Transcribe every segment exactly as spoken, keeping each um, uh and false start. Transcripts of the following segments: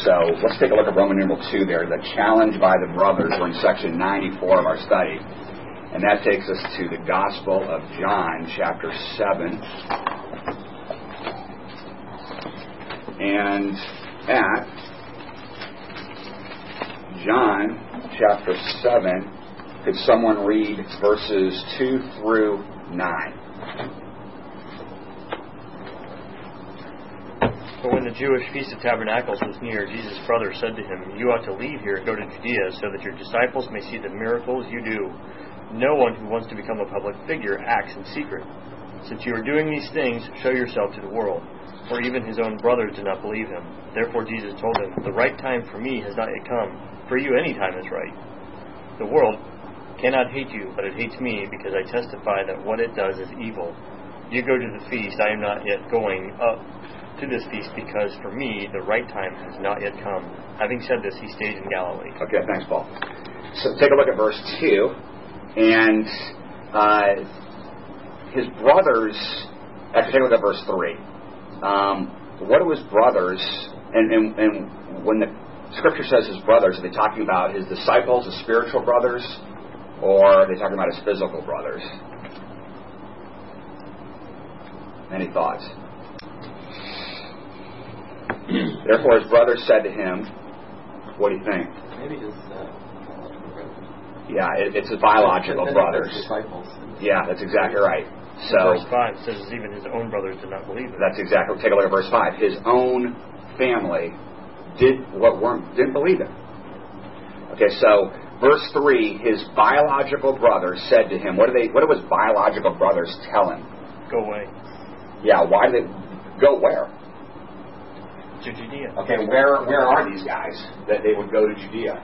So let's take a look at Roman numeral two there. The challenge by the brothers. We're in section ninety-four of our study. And that takes us to the Gospel of John, chapter seven. And at John, chapter seven, could someone read verses two through nine? But when the Jewish Feast of Tabernacles was near, Jesus' brother said to him, "You ought to leave here and go to Judea, so that your disciples may see the miracles you do. No one who wants to become a public figure acts in secret. Since you are doing these things, show yourself to the world." For even his own brothers did not believe him. Therefore Jesus told him, "The right time for me has not yet come. For you any time is right. The world cannot hate you, but it hates me, because I testify that what it does is evil. You go to the feast. I am not yet going up to this feast, because for me the right time has not yet come." Having said this, he stayed in Galilee. Okay, thanks, Paul. So take a look at verse two. And uh, his brothers, actually take a look at verse three. Um, what do his brothers, and, and, and when the Scripture says his brothers, are they talking about his disciples, his spiritual brothers, or are they talking about his physical brothers? Any thoughts? Therefore his brothers said to him, what do you think? Maybe his uh, biological brothers. Yeah, it, it's his biological brothers. Disciples. Yeah, that's exactly right. So verse five says even his own brothers did not believe him. That's exactly. Take a look at verse five. His own family did what weren't didn't believe him. Okay, so verse three, his biological brothers said to him, what do they? What do his biological brothers tell him? Go away. Yeah, why did they go where? To Judea. Okay, where where are these guys that they would go to Judea?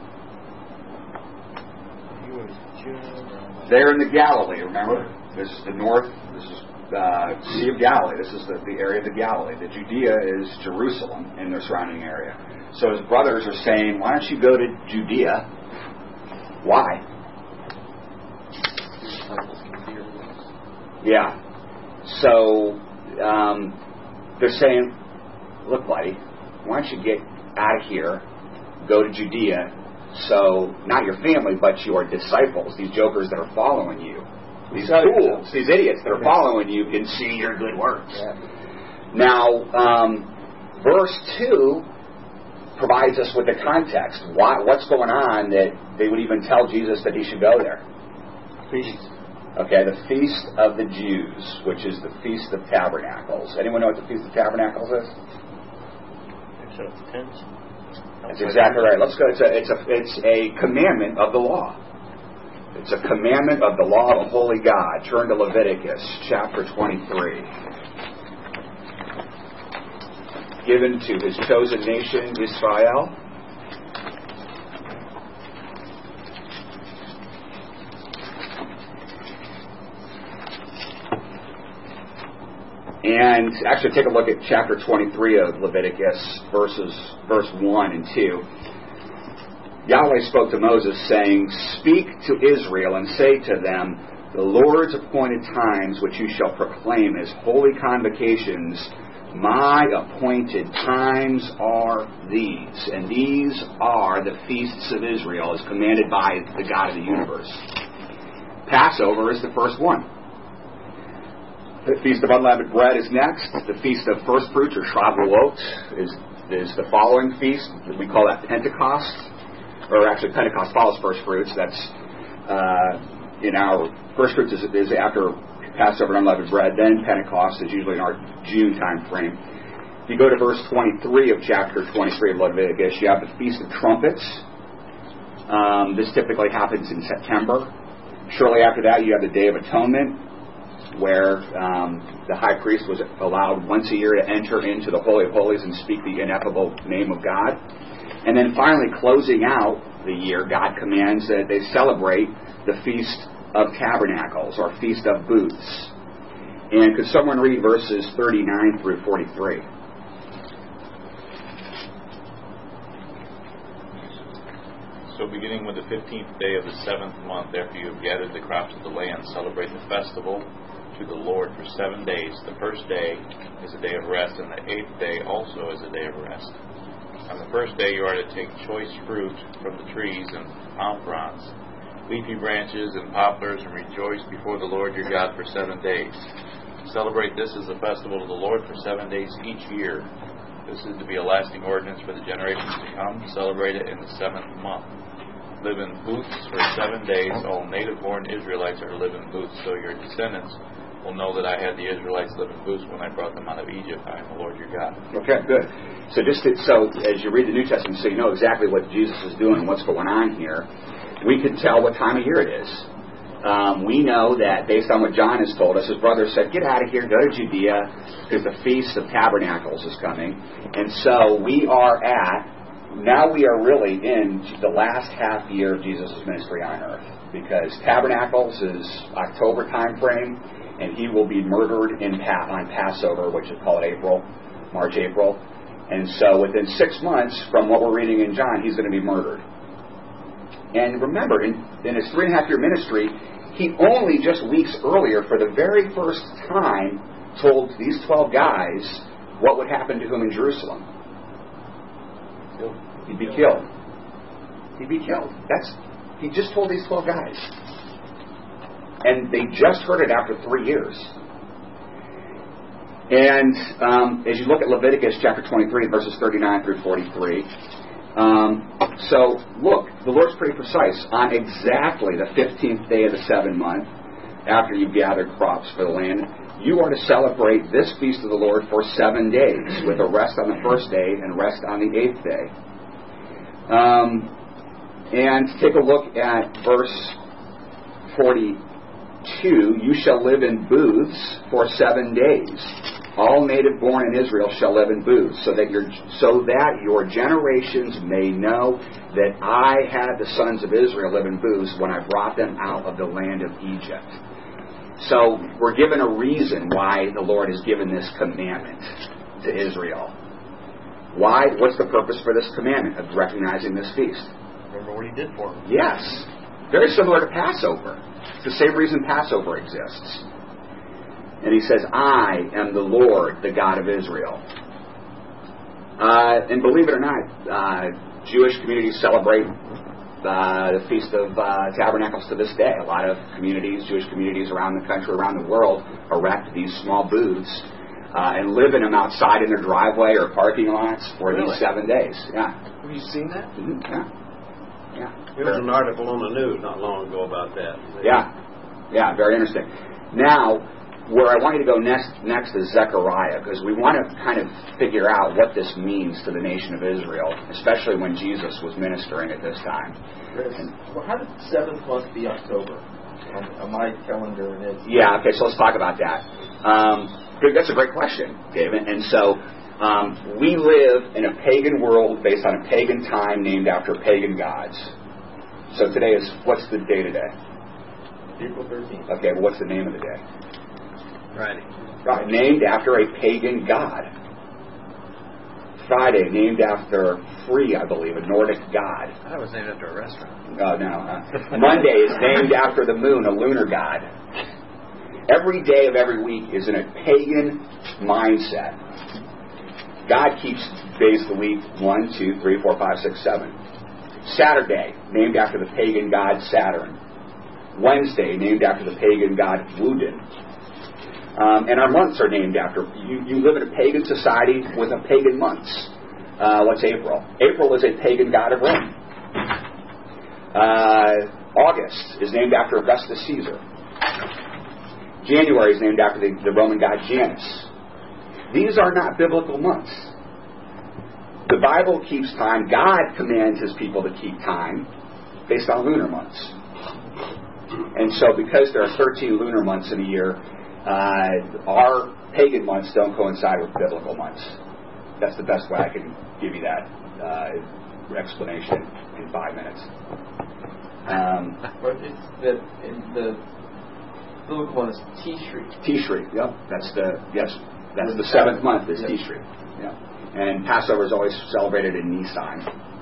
He was just... They're in the Galilee, remember? This is the north, this is the Sea of Galilee. This is the, the area of the Galilee. The Judea is Jerusalem and their surrounding area. So his brothers are saying, why don't you go to Judea? Why? Yeah. So um, they're saying, look, buddy, why don't you get out of here, go to Judea, so not your family, but your disciples, these jokers that are following you, these fools, these idiots that are following you can see your good works. Yeah. Now, um, verse two provides us with the context. Why, what's going on that they would even tell Jesus that he should go there? Feast. Okay, the Feast of the Jews, which is the Feast of Tabernacles. Anyone know what the Feast of Tabernacles is? So tents. That's exactly right. Let's go. It's a, it's a, it's a commandment of the law. It's a commandment of the law of the holy God. Turn to Leviticus chapter twenty-three. Given to his chosen nation, Israel. And actually take a look at chapter twenty-three of Leviticus, verses verse one and two. Yahweh spoke to Moses, saying, "Speak to Israel and say to them, the Lord's appointed times which you shall proclaim as holy convocations, my appointed times are these. And these are the feasts of Israel as commanded by the God of the universe." Passover is the first one. The Feast of Unleavened Bread is next. The Feast of First Fruits, or Shavuot, is, is the following feast. We call that Pentecost. Or actually, Pentecost follows First Fruits. That's, uh, in our, First Fruits is, is after Passover and Unleavened Bread. Then Pentecost is usually in our June time frame. If you go to verse twenty-three of chapter twenty-three of Leviticus, you have the Feast of Trumpets. Um, this typically happens in September. Shortly after that, you have the Day of Atonement, where um, the high priest was allowed once a year to enter into the Holy of Holies and speak the ineffable name of God. And then finally, closing out the year, God commands that they celebrate the Feast of Tabernacles, or Feast of Booths. And could someone read verses thirty-nine through forty-three? So beginning with the fifteenth day of the seventh month, after you have gathered the crops of the land, celebrate the festival to the Lord for seven days. The first day is a day of rest, and the eighth day also is a day of rest. On the first day you are to take choice fruit from the trees and palm fronds, leafy branches and poplars, and rejoice before the Lord your God for seven days. Celebrate this as a festival to the Lord for seven days each year. This is to be a lasting ordinance for the generations to come. Celebrate it in the seventh month. Live in booths for seven days. All native-born Israelites are to live in booths, so your descendants will know that I had the Israelites live in booths when I brought them out of Egypt. I am the Lord your God. Okay, good. So just to, so as you read the New Testament, so you know exactly what Jesus is doing, what's going on here, we can tell what time of year it is. Um, we know that based on what John has told us, his brother said, get out of here, go to Judea, because the Feast of Tabernacles is coming. And so we are at, now we are really in the last half year of Jesus' ministry on earth, because Tabernacles is October time frame, and he will be murdered in pa- on Passover, which is called April, March, April. And so within six months from what we're reading in John, he's going to be murdered. And remember, in, in his three and a half year ministry, he only just weeks earlier, for the very first time, told these twelve guys what would happen to him in Jerusalem. He'd be killed. He'd be killed. That's he just told these twelve guys. And they just heard it after three years. And um, as you look at Leviticus chapter twenty-three, verses thirty-nine through forty-three, Um, so, look, the Lord's pretty precise. On exactly the fifteenth day of the seventh month, after you've gathered crops for the land, you are to celebrate this feast of the Lord for seven days, with a rest on the first day and rest on the eighth day. Um, and take a look at verse forty-two. You shall live in booths for seven days. All native born in Israel shall live in booths, so that your so that your generations may know that I had the sons of Israel live in booths when I brought them out of the land of Egypt. So we're given a reason why the Lord has given this commandment to Israel. Why? What's the purpose for this commandment of recognizing this feast? Remember what he did for them. Yes. Very similar to Passover. It's the same reason Passover exists. And he says, I am the Lord, the God of Israel. Uh, and believe it or not, uh, Jewish communities celebrate uh, the Feast of uh, Tabernacles to this day. A lot of communities, Jewish communities around the country, around the world, erect these small booths uh, and live in them outside in their driveway or parking lots for Really? these seven days. Yeah. Have you seen that? Mm-hmm. Yeah. Yeah. There was an article on the news not long ago about that. Yeah. Yeah, very interesting. Now, where I want you to go next next is Zechariah, because we want to kind of figure out what this means to the nation of Israel, especially when Jesus was ministering at this time. And, well, how did the seventh month be October? On, on my calendar it is. Yeah, okay, so let's talk about that. Um, good, that's a great question, David. And so um, we live in a pagan world based on a pagan time named after pagan gods. So today is, what's the day today? April thirteenth. Okay, well, what's the name of the day? Friday. Right, named after a pagan god. Friday, named after Free, I believe, a Nordic god. I thought it was named after a restaurant. Oh, no. Uh, Monday is named after the moon, a lunar god. Every day of every week is in a pagan mindset. God keeps days of the week one, two, three, four, five, six, seven. Saturday, named after the pagan god Saturn. Wednesday, named after the pagan god Woden. Um, and our months are named after. You, you live in a pagan society with a pagan months. Uh, what's April? April is a pagan god of Rome. Uh, August is named after Augustus Caesar. January is named after the, the Roman god Janus. These are not biblical months. The Bible keeps time. God commands his people to keep time based on lunar months. And so because there are thirteen lunar months in a year, Uh, our pagan months don't coincide with biblical months. That's the best way I can give you that uh, explanation in five minutes. Um, but it's the, in the biblical one is Tishri. Tishri, yep. That's the yes. That's the seventh month is Yep. Tishri. Yeah. And Passover is always celebrated in Nisan.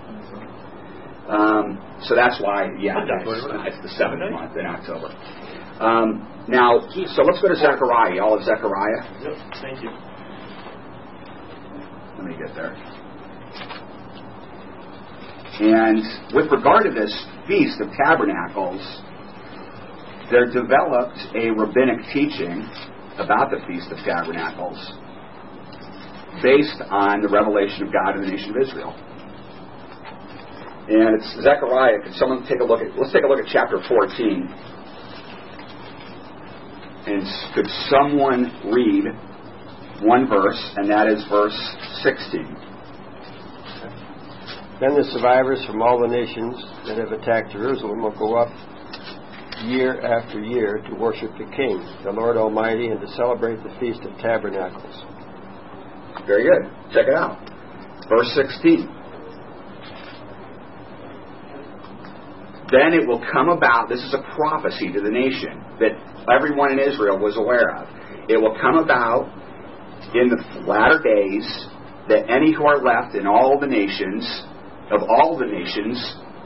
Um, so that's why, yeah, it's, it's the seventh month in October. Um, now, so let's go to Zechariah. Y'all of Zechariah? Yep, thank you. Let me get there. And with regard to this Feast of Tabernacles, there developed a rabbinic teaching about the Feast of Tabernacles based on the revelation of God in the nation of Israel. And it's Zechariah. Could someone take a look at, let's take a look at chapter fourteen. And could someone read one verse, and that is verse sixteen. Then the survivors from all the nations that have attacked Jerusalem will go up year after year to worship the King, the Lord Almighty, and to celebrate the Feast of Tabernacles. Very good. Check it out. Verse sixteen. Then it will come about, this is a prophecy to the nation that everyone in Israel was aware of. It will come about in the latter days that any who are left in all the nations, of all the nations,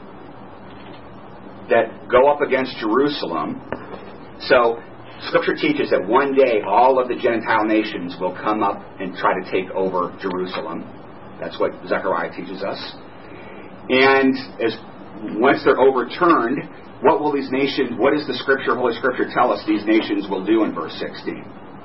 that go up against Jerusalem. So, Scripture teaches that one day all of the Gentile nations will come up and try to take over Jerusalem. That's what Zechariah teaches us. And as once they're overturned, what will these nations, what does the Scripture, Holy Scripture tell us these nations will do in verse sixteen?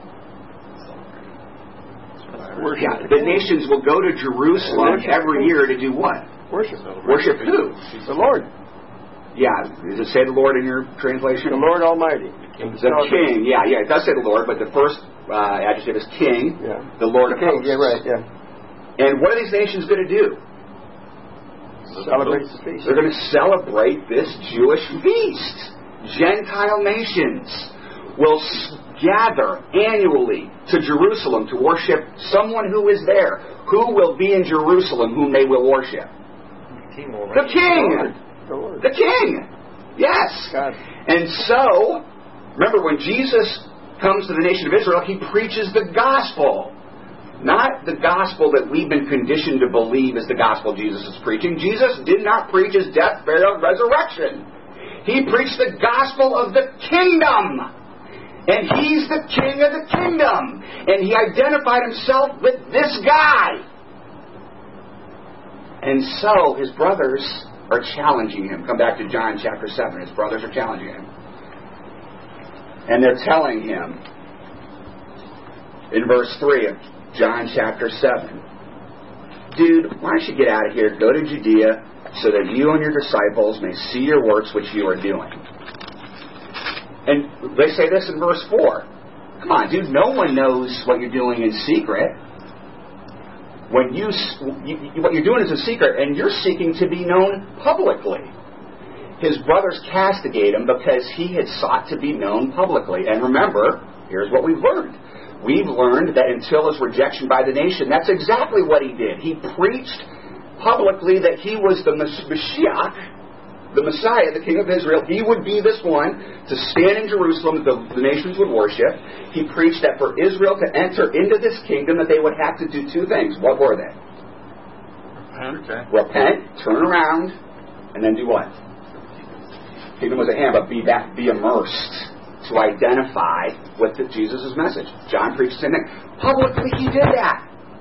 Yeah, the nations will go to Jerusalem every year to do what? Worship. Worship who? The Lord. Yeah, does it say the Lord in your translation? The Lord Almighty. The King, yeah, yeah, it does say the Lord, but the first uh, adjective is King, yeah. The Lord the of King, hosts. yeah, right, yeah. And what are these nations going to do? Celebrate the feast. They're going to celebrate this Jewish feast. Gentile nations will gather annually to Jerusalem to worship someone who is there. Who will be in Jerusalem whom they will worship? The King. Will the King! The Lord. The King! Yes! God. And so, remember when Jesus comes to the nation of Israel, he preaches the gospel. Not the gospel that we've been conditioned to believe is the gospel Jesus is preaching. Jesus did not preach his death, burial, and resurrection. He preached the gospel of the kingdom. And he's the king of the kingdom. And he identified himself with this guy. And so his brothers are challenging him. Come back to John chapter seven. His brothers are challenging him. And they're telling him in verse three of John chapter seven, dude, why don't you get out of here, go to Judea, so that you and your disciples may see your works which you are doing. And they say this in verse four. Come on, dude, no one knows what you're doing in secret. When you, you what you're doing is in secret, and you're seeking to be known publicly. His brothers castigate him because he had sought to be known publicly. And remember, here's what we've learned. We've learned that until his rejection by the nation, that's exactly what he did. He preached publicly that he was the Mashiach, the Messiah, the King of Israel. He would be this one to stand in Jerusalem that the, the nations would worship. He preached that for Israel to enter into this kingdom that they would have to do two things. What were they? Repent. Repent, turn around, and then do what? Kingdom was at hand, but be back, be immersed to identify with the, Jesus' message. John preached the same thing. Publicly he did that.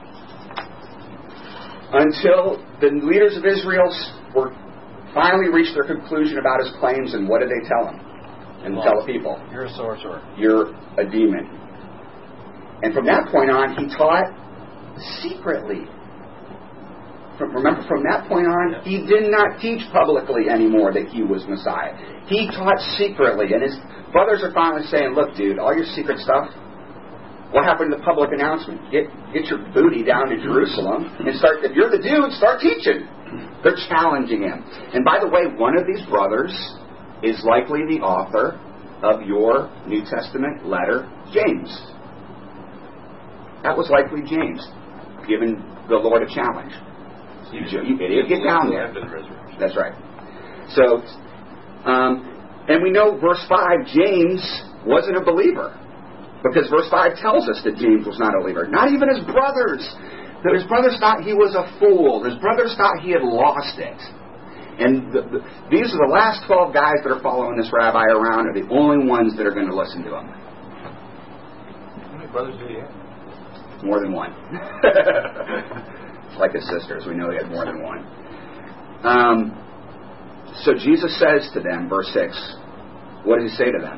Until the leaders of Israel were finally reached their conclusion about his claims, and what did they tell him? And well, tell the people? You're a sorcerer. You're a demon. And from that point on, he taught secretly. From, remember, from that point on, yeah. He did not teach publicly anymore that he was Messiah. He taught secretly, and his brothers are finally saying, look, dude, all your secret stuff, what happened to the public announcement? Get get your booty down to Jerusalem and start, if you're the dude, start teaching. They're challenging him. And by the way, one of these brothers is likely the author of your New Testament letter, James. That was likely James, giving the Lord a challenge. You, you idiot, get down there. That's right. So, um, and we know verse five, James wasn't a believer. Because verse five tells us that James was not a believer. Not even his brothers. That his brothers thought he was a fool. His brothers thought he had lost it. And the, the, these are the last twelve guys that are following this rabbi around are the only ones that are going to listen to him. How many brothers did he have? More than one. Like his sisters. We know he had more than one. Um, so Jesus says to them, verse six, what does he say to them?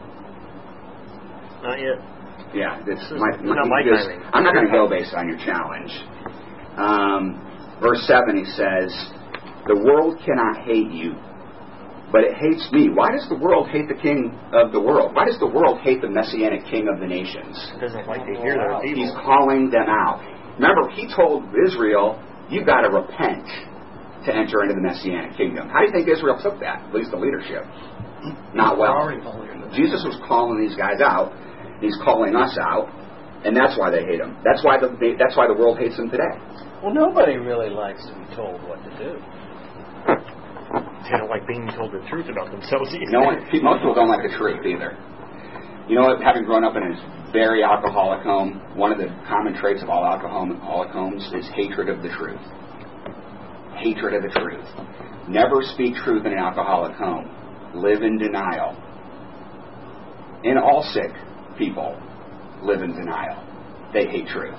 Not yet. Yeah, it's This is my, my, not my this, timing. I'm not going to go based on your challenge. Um, verse seven, he says, the world cannot hate you, but it hates me. Why does the world hate the king of the world? Why does the world hate the Messianic king of the nations? It doesn't like to hear that it's He's evil. calling them out. Remember, he told Israel, you've got to repent to enter into the Messianic kingdom. How do you think Israel took that? At least the leadership. Not well. Jesus was calling these guys out. He's calling us out, and that's why they hate him. That's why the they, that's why the world hates him today. Well, nobody really likes to be told what to do. They don't like being told the truth about themselves either. No one, most people don't like the truth either. You know what? Having grown up in a very alcoholic home, one of the common traits of all alcoholic homes is hatred of the truth. Hatred of the truth. Never speak truth in an alcoholic home. Live in denial. And all sick people live in denial. They hate truth.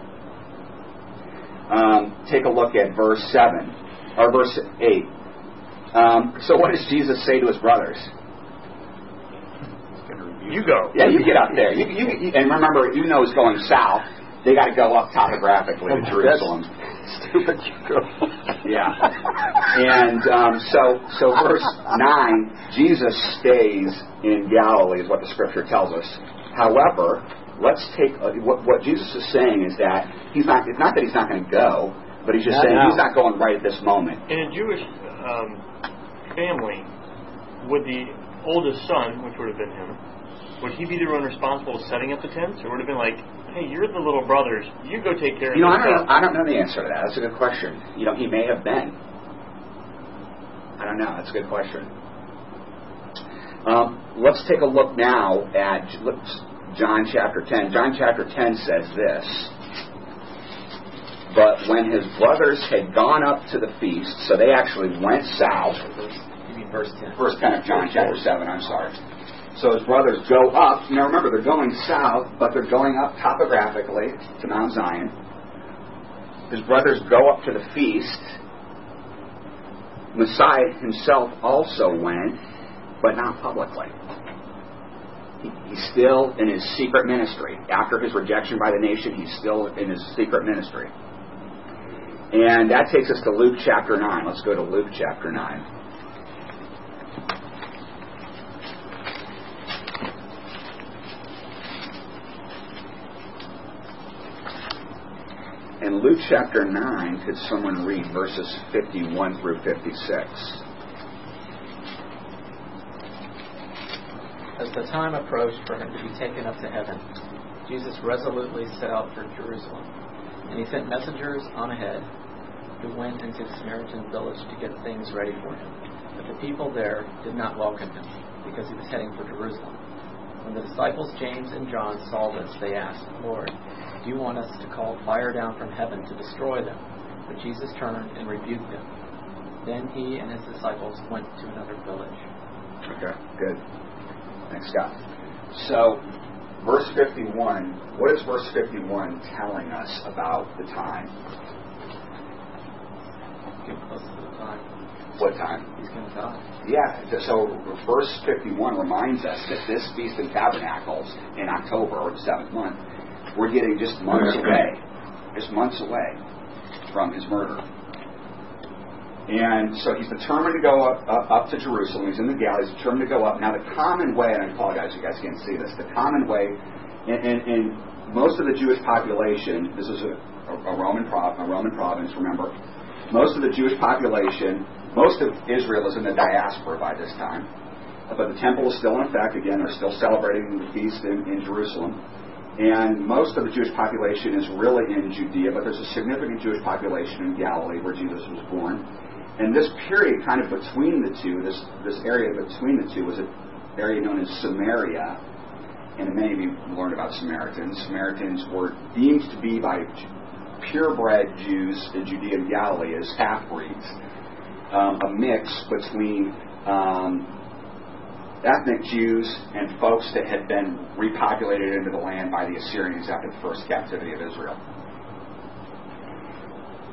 Um, take a look at verse seven, or verse eight. Um, so what does Jesus say to his brothers? You go. Yeah, you get up there. You, you, you, and remember, even though it's going south, they got to go up topographically to Jerusalem. Stupid you go. Yeah. And um, so, so verse nine, Jesus stays in Galilee, is what the Scripture tells us. However, let's take uh, what, what Jesus is saying is that he's not. It's not that he's not going to go, but he's just Not saying now. he's not going right at this moment. In a Jewish um, family, would the oldest son, which would have been him, would he be the one responsible for setting up the tents, or would it have been like, hey, you're the little brothers, you go take care of You know, I this don't know. stuff? I don't know the answer to that. That's a good question. You know, he may have been. I don't know. That's a good question. Um, let's take a look now at John chapter ten. John chapter ten says this. But when his brothers had gone up to the feast, so they actually went south. You mean verse ten? Verse ten of John chapter seven, I'm sorry. So his brothers go up. Now remember, they're going south, but they're going up topographically to Mount Zion. His brothers go up to the feast. Messiah himself also went, but not publicly. He, he's still in his secret ministry. After his rejection by the nation, he's still in his secret ministry. And that takes us to Luke chapter nine. Let's go to Luke chapter nine. In Luke chapter nine, could someone read verses fifty-one through fifty-six? As the time approached for him to be taken up to heaven, Jesus resolutely set out for Jerusalem. And he sent messengers on ahead who went into the Samaritan village to get things ready for him. But the people there did not welcome him, because he was heading for Jerusalem. When the disciples James and John saw this, they asked, Lord, do you want us to call fire down from heaven to destroy them? But Jesus turned and rebuked them. Then he and his disciples went to another village. Okay, good. Thanks, Scott. So, verse fifty-one, what is verse fifty-one telling us about the time? Get close to the time. What time? He's going to die. Yeah, so verse fifty-one reminds us that this Feast of Tabernacles in October, or the seventh month, we're getting just months away, just months away from his murder. And so he's determined to go up, up, up to Jerusalem. He's in the Galilee. He's determined to go up. Now the common way, and I apologize, you guys can't see this, the common way in, in, in most of the Jewish population, this is a, a, Roman prov, a Roman province, remember, most of the Jewish population, most of Israel is in the diaspora by this time. But the temple is still in effect. Again, they're still celebrating the feast in, in Jerusalem. And most of the Jewish population is really in Judea, but there's a significant Jewish population in Galilee where Jesus was born. And this period kind of between the two, this, this area between the two was an area known as Samaria. And many of you learned about Samaritans. Samaritans were deemed to be by purebred Jews in Judea and Galilee as half-breeds. Um, a mix between um, ethnic Jews and folks that had been repopulated into the land by the Assyrians after the first captivity of Israel.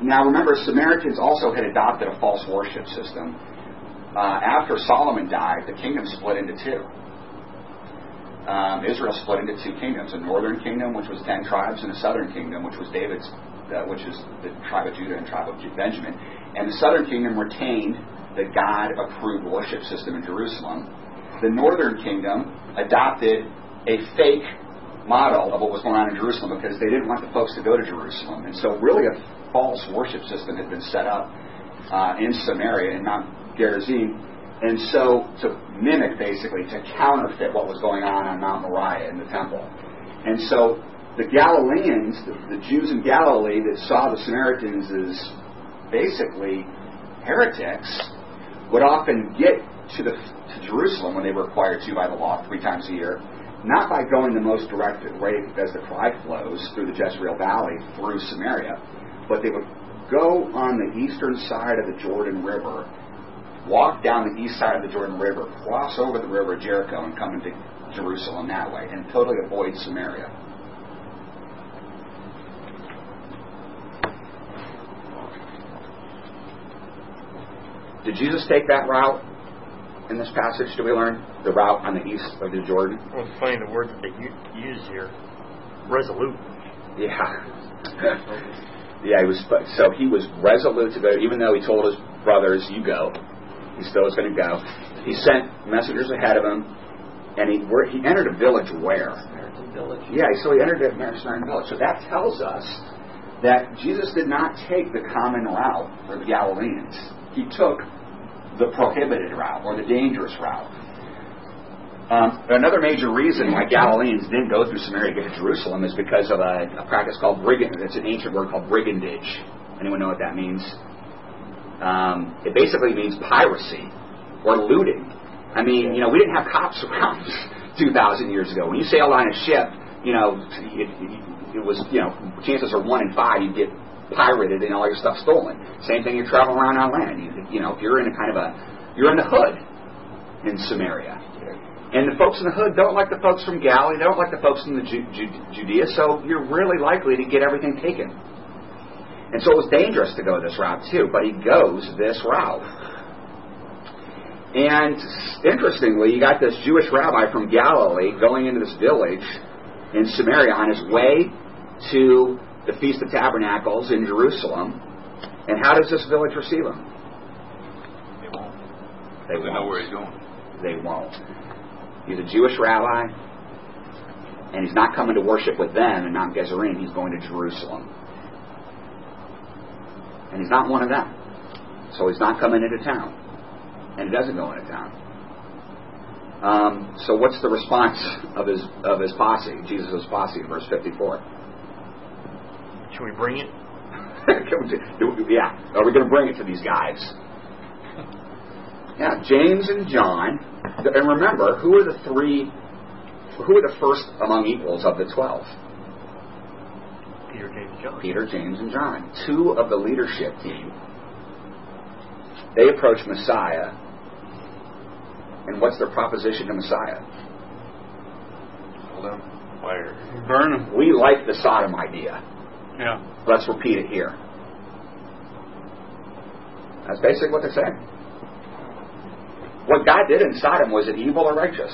now remember, Samaritans also had adopted a false worship system. Uh, after Solomon died, the kingdom split into two. Um, Israel split into two kingdoms: a northern kingdom, which was ten tribes, and a southern kingdom, which was David's, uh, which is the tribe of Judah and tribe of Benjamin. And the southern kingdom retained the God-approved worship system in Jerusalem. The northern kingdom adopted a fake model of what was going on in Jerusalem because they didn't want the folks to go to Jerusalem. And so really a false worship system had been set up uh, in Samaria, in Mount Gerizim, and so to mimic, basically, to counterfeit what was going on on Mount Moriah in the temple. And so the Galileans, the, the Jews in Galilee that saw the Samaritans as basically heretics, would often get to the to Jerusalem when they were required to by the law three times a year, not by going the most direct way as the Clyde flows through the Jezreel Valley through Samaria, but they would go on the eastern side of the Jordan River, walk down the east side of the Jordan River, cross over the river of Jericho, and come into Jerusalem that way, and totally avoid Samaria. Did Jesus take that route in this passage? Do we learn the route on the east of the Jordan? Well, it's funny the word that they use here, resolute. Yeah. Yeah, he was. So he was resolute to go, even though he told his brothers, "You go." He still was going to go. He sent messengers ahead of him, and he where, he entered a village where? Samaritan village. Yeah, so he entered a Samaritan village. So that tells us that Jesus did not take the common route for the Galileans. He took the prohibited route, or the dangerous route. Um, another major reason why Galileans didn't go through Samaria to get to Jerusalem is because of a, a practice called brigand. It's an ancient word called brigandage. Anyone know what that means? Um, it basically means piracy or looting. I mean, you know, we didn't have cops around two thousand years ago. When you sailed on a ship, you know, it, it, it was, you know, chances are one in five you'd get pirated and all your stuff stolen. Same thing, you're traveling around on land. You, you know, if you're in a kind of a, you're in the hood in Samaria. And the folks in the hood don't like the folks from Galilee. They don't like the folks in the Ju- Ju- Judea. So you're really likely to get everything taken. And so it was dangerous to go this route too. But he goes this route. And interestingly, you got this Jewish rabbi from Galilee going into this village in Samaria on his way to the Feast of Tabernacles in Jerusalem. And how does this village receive him? They won't. They, they won't. know where he's going. They won't. He's a Jewish rabbi, and he's not coming to worship with them in Mount Gerizim. He's going to Jerusalem. And he's not one of them. So he's not coming into town. And he doesn't go into town. Um, so what's the response of his of his posse, Jesus' posse, in verse fifty-four? Should we bring it? Yeah. Are we going to bring it to these guys? Yeah, James and John. And remember, who are the three, who are the first among equals of the twelve? Peter, James, John. Peter, James, and John. Two of the leadership team. They approach Messiah. And what's their proposition to Messiah? Hold them. Fire. Burn them. We like the Sodom idea. Yeah. Let's repeat it here. That's basically what they're saying. What God did in Sodom, was it evil or righteous?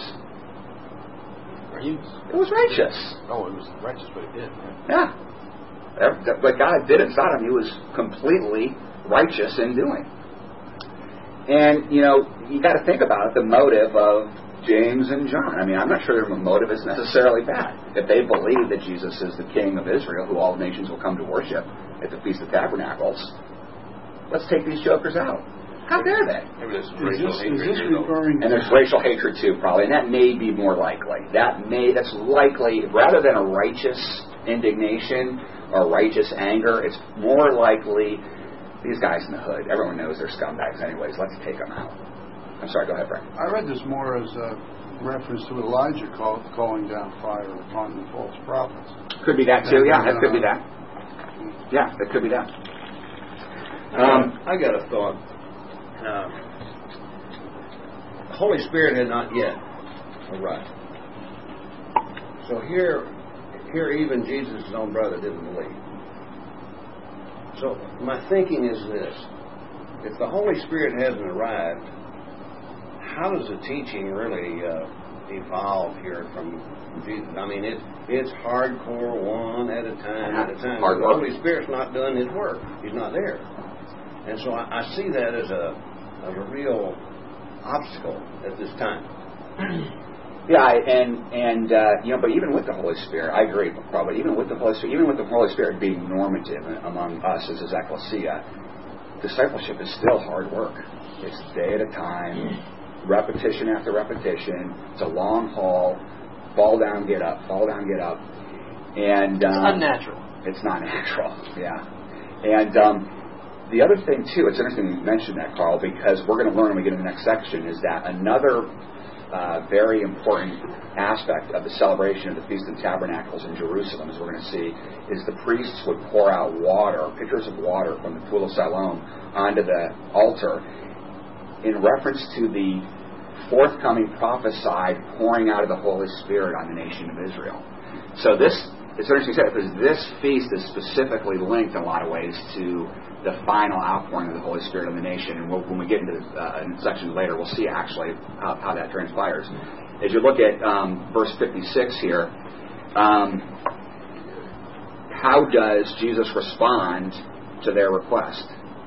It was righteous. Oh, it was righteous what he did. Yeah. What God did in Sodom, he was completely righteous in doing. And, you know, you got to think about it, the motive of James and John. I mean, I'm not sure their motive is necessarily bad. If they believe that Jesus is the King of Israel, who all nations will come to worship at the Feast of Tabernacles, let's take these jokers out. How dare they? Maybe there's some Is racial this, hatred is this here, though. referring And there's racial hatred too, probably, and that may be more likely. That may, that's likely, rather than a righteous indignation or righteous anger, it's more likely these guys in the hood. Everyone knows they're scumbags anyways. Let's take them out. I'm sorry, go ahead, Frank. I read this more as a reference to Elijah call, calling down fire upon the false prophets. Could be that too, yeah, that could be that. Yeah, that could be that. Um, I got a thought. Uh, Holy Spirit had not yet arrived. So here, here even Jesus' own brother didn't believe. So my thinking is this. If the Holy Spirit hasn't arrived, how does the teaching really uh, evolve here from Jesus? I mean, it, it's hardcore one at a time at a time. Hard The work. Holy Spirit's not doing His work. He's not there. And so I, I see that as a, as a real obstacle at this time. Yeah, and and uh, you know, but even with the Holy Spirit, I agree, probably even with the Holy Spirit, even with the Holy Spirit being normative among us as His ecclesia, discipleship is still hard work. It's day at a time, repetition after repetition. It's a long haul. Fall down, get up. Fall down, get up. And um, It's unnatural. It's not natural. Yeah. And um, the other thing too, it's interesting you mentioned that, Carl, because we're going to learn when we get into the next section is that another uh, very important aspect of the celebration of the Feast of Tabernacles in Jerusalem, as we're going to see, is the priests would pour out water, pitchers of water from the Pool of Siloam onto the altar in reference to the forthcoming prophesied pouring out of the Holy Spirit on the nation of Israel. So this, it's interesting to say, because this feast is specifically linked in a lot of ways to the final outpouring of the Holy Spirit on the nation. And we'll, when we get into uh, in sections later, we'll see actually how, how that transpires. As you look at um, verse fifty-six here, um, how does Jesus respond to their request?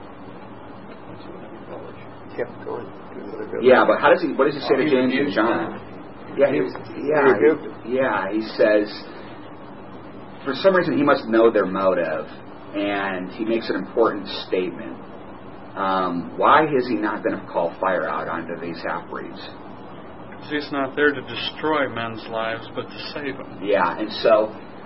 Kept going. Yeah, but how does he? What does he say to James and John? Yeah, he, yeah, he, yeah. He says, for some reason, he must know their motive, and he makes an important statement. Um, why is he not going to call fire out onto these half-breeds? He's not there to destroy men's lives, but to save them. Yeah, and so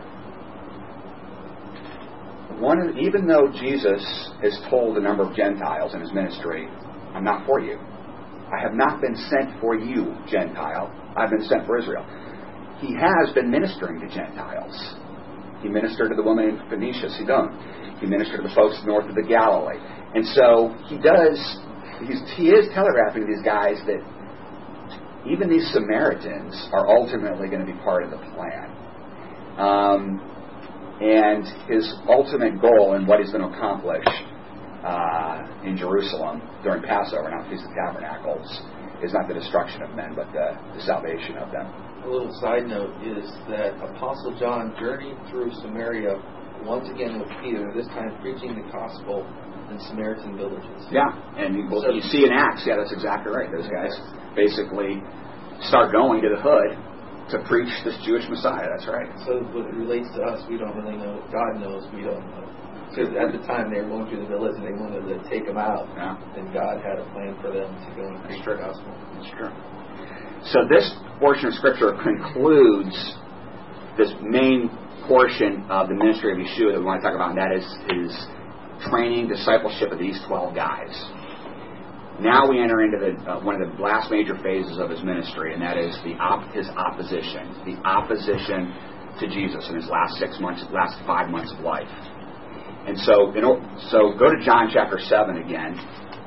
one, of, even though Jesus has told a number of Gentiles in his ministry, "I'm not for you. I have not been sent for you, Gentile. I've been sent for Israel." He has been ministering to Gentiles. He ministered to the woman in Phoenicia, Sidon. He ministered to the folks north of the Galilee. And so he does, he's, he is telegraphing to these guys that even these Samaritans are ultimately going to be part of the plan. Um, and his ultimate goal and what he's going to accomplish uh, in Jerusalem during Passover, not Feast of Tabernacles, is not the destruction of men, but the, the salvation of them. A little side note is that Apostle John journeyed through Samaria once again with Peter, this time preaching the gospel in Samaritan villages. Yeah, and you, well, you see in Acts, yeah, that's exactly right. Those guys basically start going to the hood to preach this Jewish Messiah. That's right. So when it relates to us, we don't really know. God knows, we don't know. So at the time, they were going through the village and they wanted to take them out. Yeah. And God had a plan for them to go and preach the gospel. That's true. So this portion of Scripture concludes this main portion of the ministry of Yeshua that we want to talk about, and that is his training, discipleship of these twelve guys. Now we enter into the, uh, one of the last major phases of his ministry, and that is the op- his opposition, the opposition to Jesus in his last six months, last five months of life. And so, you know, so go to John chapter seven again.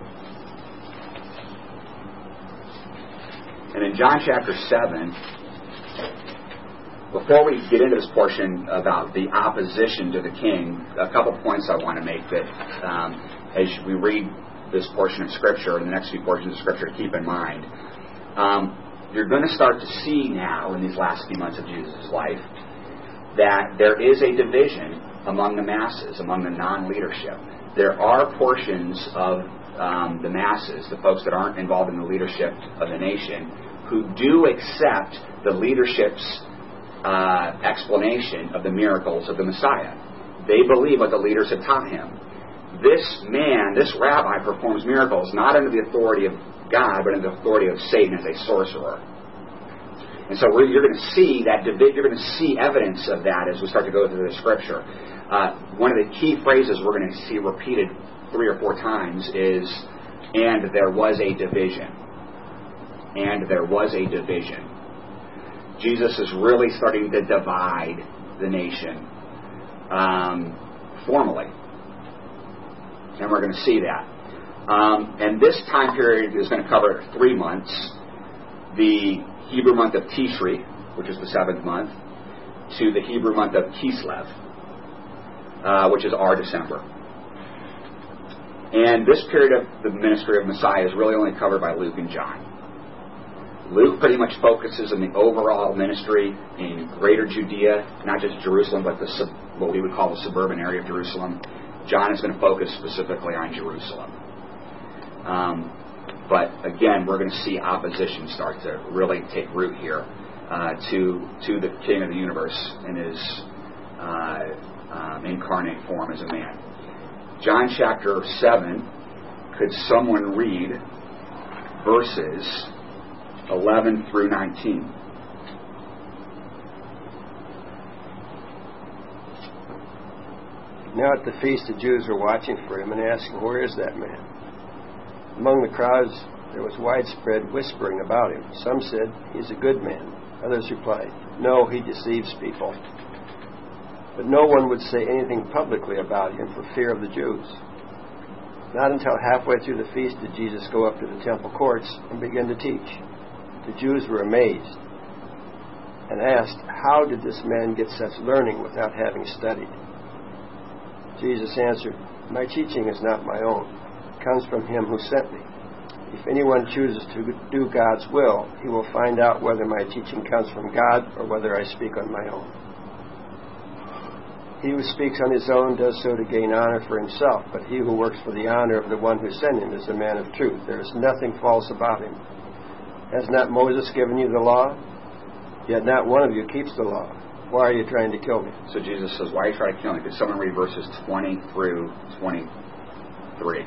And in John chapter seven, before we get into this portion about the opposition to the king, a couple points I want to make that um, as we read this portion of Scripture and the next few portions of Scripture, keep in mind. Um, you're going to start to see now in these last few months of Jesus' life that there is a division among the masses, among the non-leadership. There are portions of um, the masses, the folks that aren't involved in the leadership of the nation, who do accept the leadership's uh, explanation of the miracles of the Messiah. They believe what the leaders have taught him. This man, this rabbi, performs miracles not under the authority of God, but under the authority of Satan as a sorcerer. And so we're, you're going to see that you're going to see evidence of that as we start to go through the Scripture. Uh, one of the key phrases we're going to see repeated three or four times is, "And there was a division." And there was a division. Jesus is really starting to divide the nation um, formally. And we're going to see that. Um, and this time period is going to cover three months. The Hebrew month of Tishri, which is the seventh month, to the Hebrew month of Kislev, uh, which is our December. And this period of the ministry of Messiah is really only covered by Luke and John. Luke pretty much focuses on the overall ministry in greater Judea, not just Jerusalem, but the sub, what we would call the suburban area of Jerusalem. John is going to focus specifically on Jerusalem. Um, but again, we're going to see opposition start to really take root here uh, to to the King of the universe in his uh, um, incarnate form as a man. John chapter seven, could someone read verses eleven through nineteen? Now at the feast the Jews were watching for him and asking, "Where is that man?" Among the crowds there was widespread whispering about him. Some said, "He's a good man." Others replied, "No, he deceives people." But no one would say anything publicly about him for fear of the Jews. Not until halfway through the feast did Jesus go up to the temple courts and begin to teach. The Jews were amazed and asked, "How did this man get such learning without having studied?" Jesus answered, "My teaching is not my own. It comes from him who sent me. If anyone chooses to do God's will, he will find out whether my teaching comes from God or whether I speak on my own. He who speaks on his own does so to gain honor for himself, but he who works for the honor of the one who sent him is a man of truth. There is nothing false about him. Has not Moses given you the law? Yet not one of you keeps the law. Why are you trying to kill me?" So Jesus says, why are you trying to kill me? Could someone read verses twenty through twenty-three?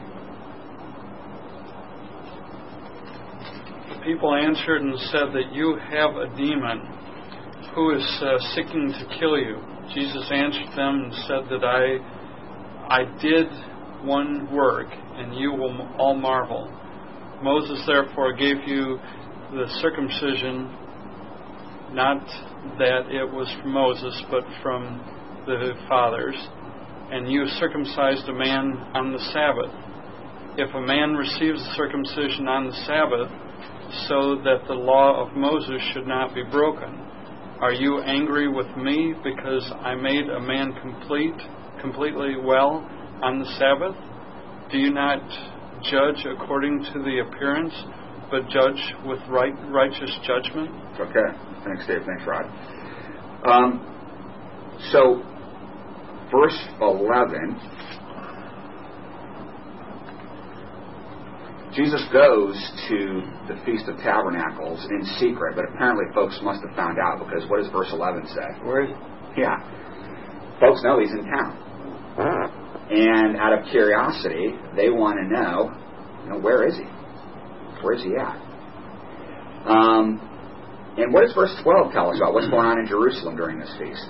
The people answered and said that you have a demon who is uh, seeking to kill you. Jesus answered them and said that I, I did one work, and you will all marvel. Moses therefore gave you the circumcision, not that it was from Moses, but from the fathers, and you circumcised a man on the Sabbath. If a man receives the circumcision on the Sabbath, so that the law of Moses should not be broken, are you angry with me because I made a man complete, completely well on the Sabbath? Do you not judge according to the appearance, but judge with right, righteous judgment? Okay. Thanks, Dave. Thanks, Rod. Um, so, verse eleven, Jesus goes to the Feast of Tabernacles in secret, but apparently folks must have found out, because what does verse eleven say? Where is he? Yeah. Folks know he's in town. And out of curiosity, they want to know, you know, where is he? Where is he at? Um, and what does verse twelve tell us about what's going on in Jerusalem during this feast?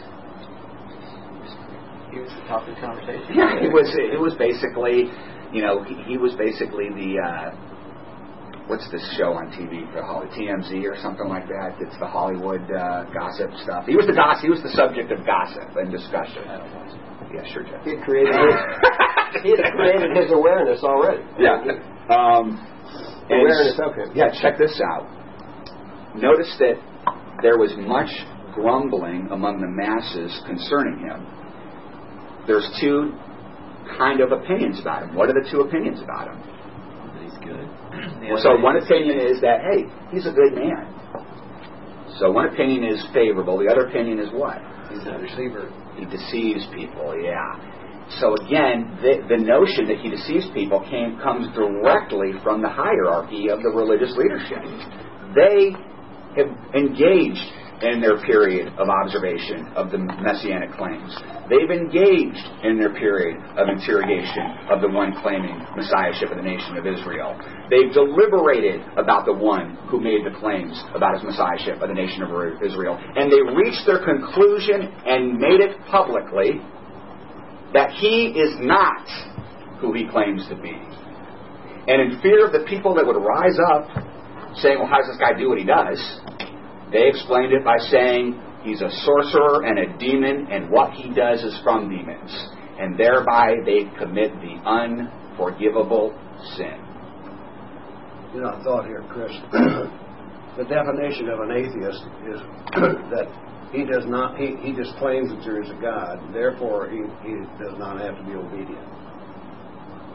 He was the topic of conversation. Yeah, it was. It was basically, you know, he, he was basically the uh, what's this show on T V for Hollywood, T M Z or something like that? It's the Hollywood uh, gossip stuff. He was the gossip. He was the subject of gossip and discussion. Yeah, sure, Jeff. He had created his, he had created his awareness already. Yeah. Um, awareness of him. Yeah, check this out. Notice that there was much grumbling among the masses concerning him. There's two kind of opinions about him. What are the two opinions about him? That he's good. Well, so one opinion is that, hey, he's a good man. So one opinion is favorable. The other opinion is what? He's a deceiver. He deceives people, yeah. So again, the, the notion that he deceives people came, comes directly from the hierarchy of the religious leadership. They have engaged in their period of observation of the messianic claims. They've engaged in their period of interrogation of the one claiming messiahship of the nation of Israel. They've deliberated about the one who made the claims about his messiahship of the nation of Israel. And they reached their conclusion and made it publicly that he is not who he claims to be. And in fear of the people that would rise up saying, well, how does this guy do what he does? They explained it by saying he's a sorcerer and a demon, and what he does is from demons. And thereby they commit the unforgivable sin. You know, I thought here, Chris, the definition of an atheist is that he does not, he, he just claims that there is a God, therefore he, he does not have to be obedient.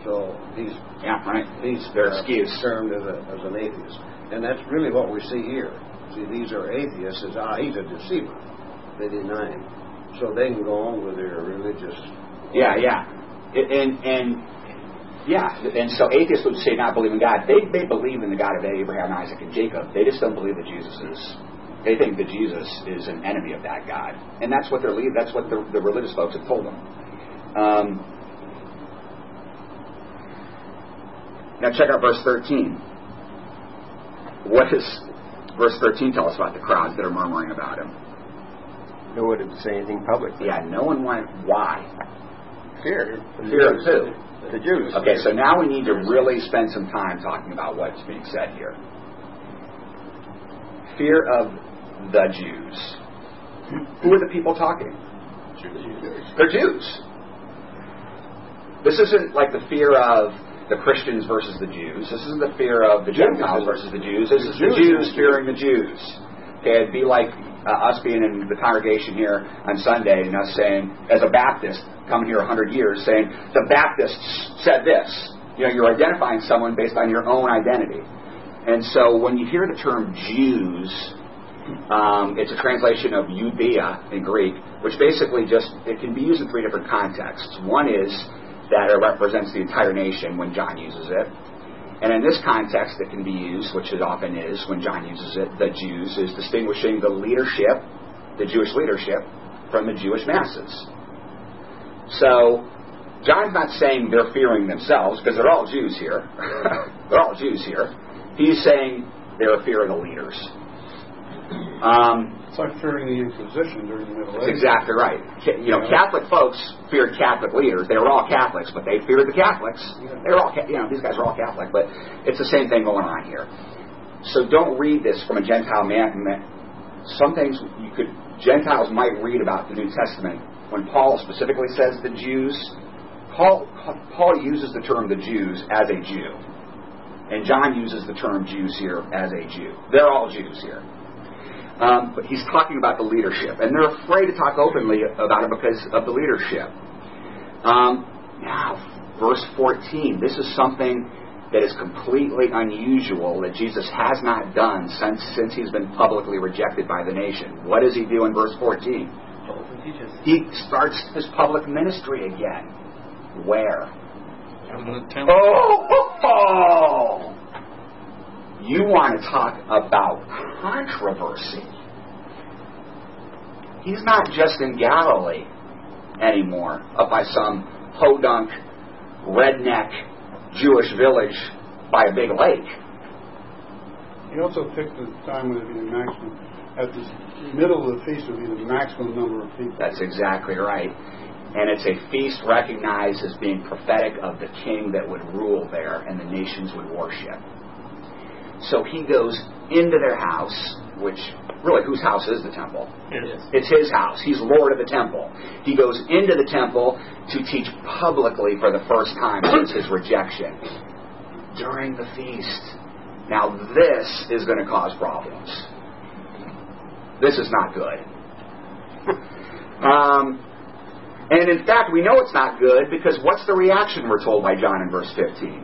So he's Yeah, right. he's Their uh, excuse. termed as, a, as an atheist. And that's really what we see here. See, these are atheists. It's, ah, he's a deceiver. They deny him. So they can go on with their religious... Yeah, yeah. And, and yeah, and so atheists would say not believe in God. They, they believe in the God of Abraham, Isaac, and Jacob. They just don't believe that Jesus is... They think that Jesus is an enemy of that God. And that's what they're that's what the, the religious folks have told them. Um, now check out verse thirteen. What does verse thirteen tell us about the crowds that are murmuring about him? No one would say anything publicly. Yeah, no one wanted... Why? Fear. Fear of who? The Jews. Okay, so now we need to really spend some time talking about what's being said here. Fear of the Jews. Who are the people talking? Jews. They're Jews. This isn't like the fear of the Christians versus the Jews. This isn't the fear of the Gentiles versus the Jews. This is the Jews fearing the Jews. Okay, it'd be like uh, us being in the congregation here on Sunday and us saying, as a Baptist, coming here a hundred years, saying, the Baptists said this. You know, you're identifying someone based on your own identity. And so when you hear the term Jews, um, it's a translation of Judea in Greek, which basically just, it can be used in three different contexts. One is that it represents the entire nation when John uses it. And in this context, it can be used, which it often is when John uses it, the Jews, is distinguishing the leadership, the Jewish leadership, from the Jewish masses. So, John's not saying they're fearing themselves, because they're all Jews here. They're all Jews here. He's saying they're fearing the leaders. Um, It's like fearing the Inquisition during the Middle That's Ages. exactly right. You know, Catholic folks feared Catholic leaders. They were all Catholics, but they feared the Catholics. They were all, you know, these guys are all Catholic, but it's the same thing going on here. So don't read this from a Gentile man. Some things you could Gentiles might read about the New Testament when Paul specifically says the Jews. Paul Paul uses the term the Jews as a Jew, and John uses the term Jews here as a Jew. They're all Jews here. Um, but he's talking about the leadership, and they're afraid to talk openly about it because of the leadership. Um, now, verse fourteen. This is something that is completely unusual that Jesus has not done since since he's been publicly rejected by the nation. What does he do in verse fourteen? He starts his public ministry again. Where? In the temple. Oh, oh, oh! You want to talk about controversy. He's not just in Galilee anymore, up by some podunk, redneck Jewish village by a big lake. He also picked the time when it would be the maximum. At the middle of the feast would be the maximum number of people. That's exactly right. And it's a feast recognized as being prophetic of the king that would rule there and the nations would worship. So he goes into their house, which, really, whose house is the temple? Yes. It's his house. He's Lord of the temple. He goes into the temple to teach publicly for the first time since his rejection during the feast. Now, this is going to cause problems. This is not good. um, and in fact, we know it's not good because what's the reaction we're told by John in verse fifteen?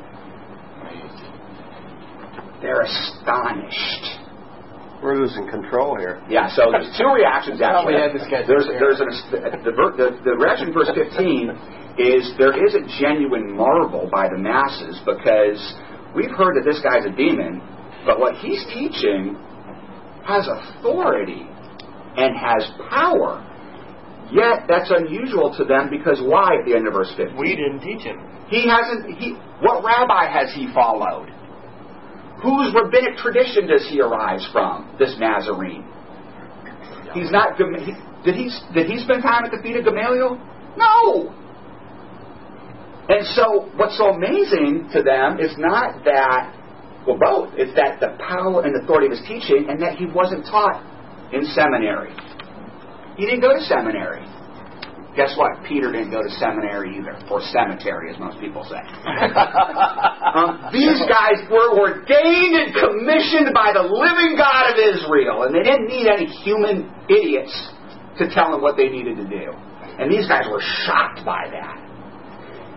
They're astonished. We're losing control here. Yeah, so there's two reactions actually. we had this guy There's, there. there's an, the, the, the reaction in verse fifteen is there is a genuine marvel by the masses because we've heard that this guy's a demon, but what he's teaching has authority and has power. Yet that's unusual to them because why at the end of verse fifteen? We didn't teach him. He hasn't. He what rabbi has he followed? Whose rabbinic tradition does he arise from? This Nazarene. He's not. He, did he? Did he spend time at the feet of Gamaliel? No. And so, what's so amazing to them is not that. Well, both. It's that the power and authority of his teaching, and that he wasn't taught in seminary. He didn't go to seminary. Guess what? Peter didn't go to seminary either, or cemetery, as most people say. um, these guys were ordained and commissioned by the living God of Israel, and they didn't need any human idiots to tell them what they needed to do. And these guys were shocked by that.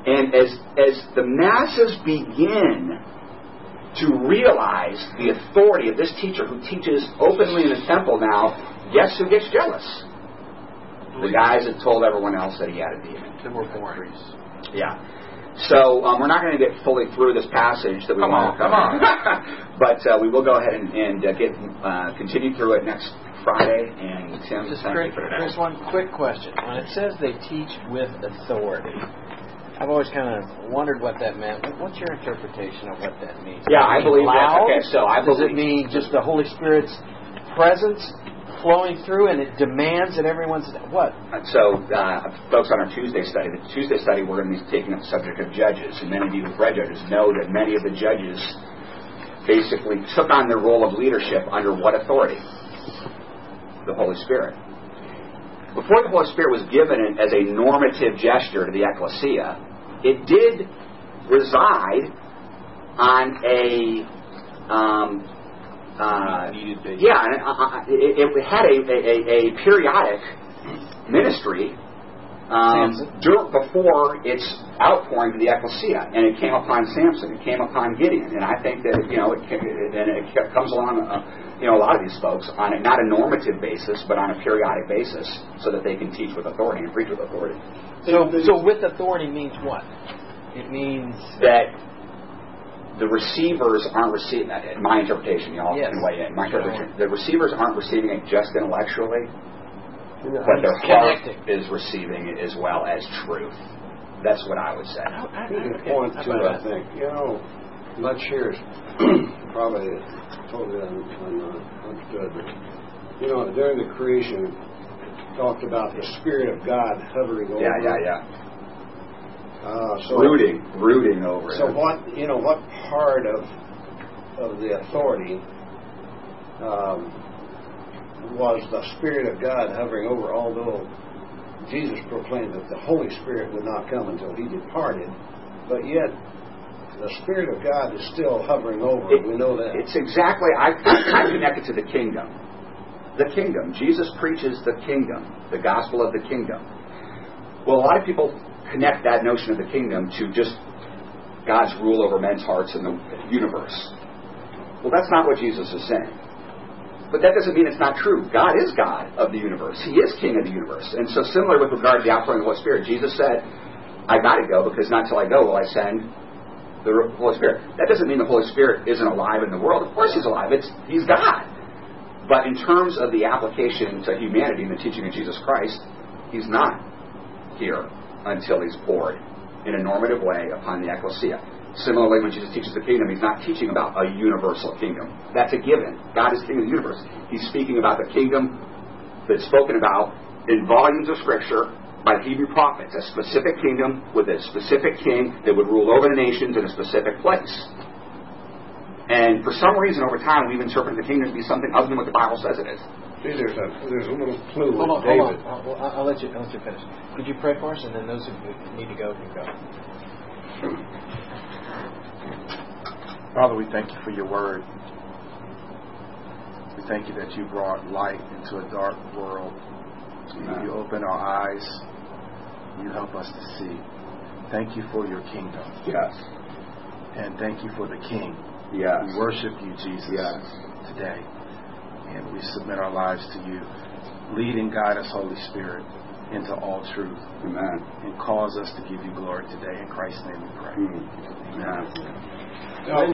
And as as the masses begin to realize the authority of this teacher who teaches openly in the temple now, guess who gets jealous? The guys that told everyone else that he had a demon. They were born. Yeah. So um, we're not going to get fully through this passage that we come want on, to cover. Come on. But uh, we will go ahead and, and uh, get uh, continue through it next Friday. And Tim, Just thank Chris, you for that. Chris, one quick question. When it says they teach with authority, I've always kind of wondered what that meant. What's your interpretation of what that means? Yeah, I believe loud? that. Okay, so I Does believe it mean just the Holy Spirit's presence flowing through, and it demands that everyone's what? So, uh, folks, on our Tuesday study, the Tuesday study, we're going to be taking up the subject of judges. And many of you who've read Judges know that many of the judges basically took on their role of leadership under what authority? The Holy Spirit. Before the Holy Spirit was given as a normative gesture to the ecclesia, it did reside on a um, uh, yeah, and, uh, it, it had a, a, a periodic ministry um, dur- before its outpouring to the ecclesia, and it came upon Samson, it came upon Gideon, and I think that you know it, and it comes along. Uh, You know, a lot of these folks on a, not a normative basis, but on a periodic basis, so that they can teach with authority and preach with authority. So, so with authority means what? It means that the receivers aren't receiving. In my interpretation, y'all yes. can weigh in. My interpretation: the receivers aren't receiving it just intellectually, You know, but their connecting. heart is receiving it as well as truth. That's what I would say. I, I, There's a okay. point too, I that? think. You know, much here is probably totally un, un, uh, understood. But, you know, during the creation, talked about the Spirit of God hovering over. Yeah, yeah, yeah. Uh, so, Brooding, brooding over it. So what, you know, what part of of the authority um, was the Spirit of God hovering over? Although Jesus proclaimed that the Holy Spirit would not come until He departed, but yet the Spirit of God is still hovering over. It, we know that. It's exactly, I, I connect it to the kingdom. The kingdom. Jesus preaches the kingdom, the gospel of the kingdom. Well, a lot of people connect that notion of the kingdom to just God's rule over men's hearts in the universe. Well, that's not what Jesus is saying. But that doesn't mean it's not true. God is God of the universe. He is King of the universe. And so similar with regard to the outpouring of the Holy Spirit, Jesus said, I got to go because not till I go will I send the Holy Spirit. That doesn't mean the Holy Spirit isn't alive in the world. Of course He's alive. It's He's God. But in terms of the application to humanity and the teaching of Jesus Christ, He's not here until He's poured in a normative way upon the ecclesia. Similarly, when Jesus teaches the kingdom, He's not teaching about a universal kingdom. That's a given. God is King of the universe. He's speaking about the kingdom that's spoken about in volumes of Scripture by the Hebrew prophets, a specific kingdom with a specific king that would rule over the nations in a specific place. And for some reason, over time, we've interpreted the kingdom to be something other than what the Bible says it is. See, there's a there's a little clue Hold on, with hold David. on. I'll, I'll, I'll let you. I'll let you finish. Could you pray for us, and then those who need to go can go. Father, we thank You for Your word. We thank You that You brought light into a dark world. You, you open our eyes. You help us to see. Thank You for Your kingdom. Yes. And thank You for the King. Yes. We worship You, Jesus, yes. today. And we submit our lives to You. Lead and guide us, Holy Spirit, into all truth. Amen. And cause us to give You glory today. In Christ's name we pray. Mm. Amen. Amen.